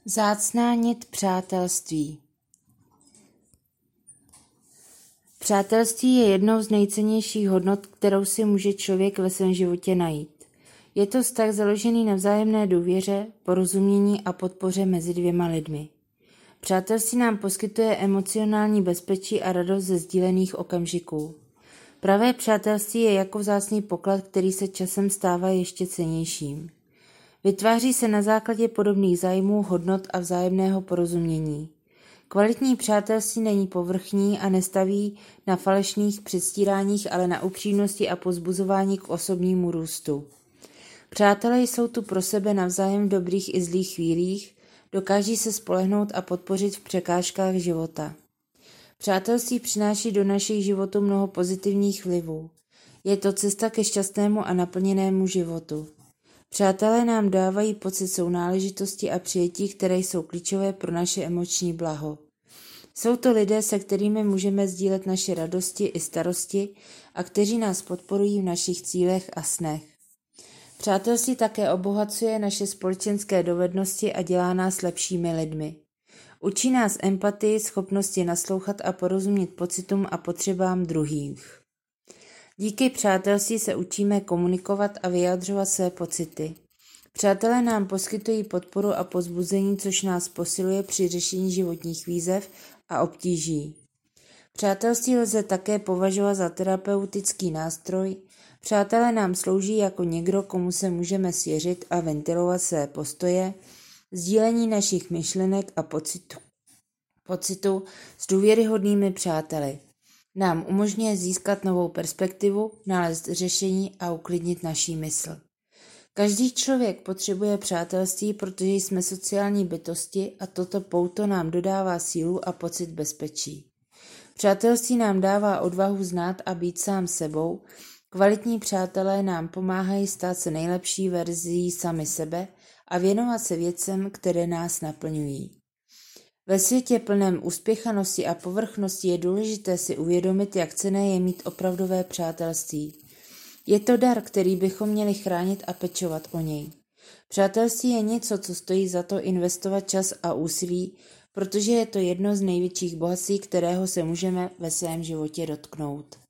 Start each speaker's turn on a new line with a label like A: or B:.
A: Vzácná nit přátelství. Přátelství je jednou z nejcennějších hodnot, kterou si může člověk ve svém životě najít. Je to vztah založený na vzájemné důvěře, porozumění a podpoře mezi dvěma lidmi. Přátelství nám poskytuje emocionální bezpečí a radost ze sdílených okamžiků. Pravé přátelství je jako vzácný poklad, který se časem stává ještě cennějším. Vytváří se na základě podobných zájmů, hodnot a vzájemného porozumění. Kvalitní přátelství není povrchní a nestaví na falešných předstíráních, ale na upřímnosti a povzbuzování k osobnímu růstu. Přátelé jsou tu pro sebe navzájem v dobrých i zlých chvílích, dokáží se spolehnout a podpořit v překážkách života. Přátelství přináší do našich životů mnoho pozitivních vlivů. Je to cesta ke šťastnému a naplněnému životu. Přátelé nám dávají pocit sounáležitosti a přijetí, které jsou klíčové pro naše emoční blaho. Jsou to lidé, se kterými můžeme sdílet naše radosti i starosti a kteří nás podporují v našich cílech a snech. Přátelství také obohacuje naše společenské dovednosti a dělá nás lepšími lidmi. Učí nás empatii, schopnosti naslouchat a porozumět pocitům a potřebám druhých. Díky přátelství se učíme komunikovat a vyjadřovat své pocity. Přátelé nám poskytují podporu a povzbuzení, což nás posiluje při řešení životních výzev a obtíží. Přátelství lze také považovat za terapeutický nástroj. Přátelé nám slouží jako někdo, komu se můžeme svěřit a ventilovat své postoje, sdílení našich myšlenek a pocitu s důvěryhodnými přáteli. Nám umožňuje získat novou perspektivu, nalézt řešení a uklidnit naší mysl. Každý člověk potřebuje přátelství, protože jsme sociální bytosti a toto pouto nám dodává sílu a pocit bezpečí. Přátelství nám dává odvahu znát a být sám sebou. Kvalitní přátelé nám pomáhají stát se nejlepší verzí sami sebe a věnovat se věcem, které nás naplňují. Ve světě plném uspěchanosti a povrchnosti je důležité si uvědomit, jak cenné je mít opravdové přátelství. Je to dar, který bychom měli chránit a pečovat o něj. Přátelství je něco, co stojí za to investovat čas a úsilí, protože je to jedno z největších bohatství, kterého se můžeme ve svém životě dotknout.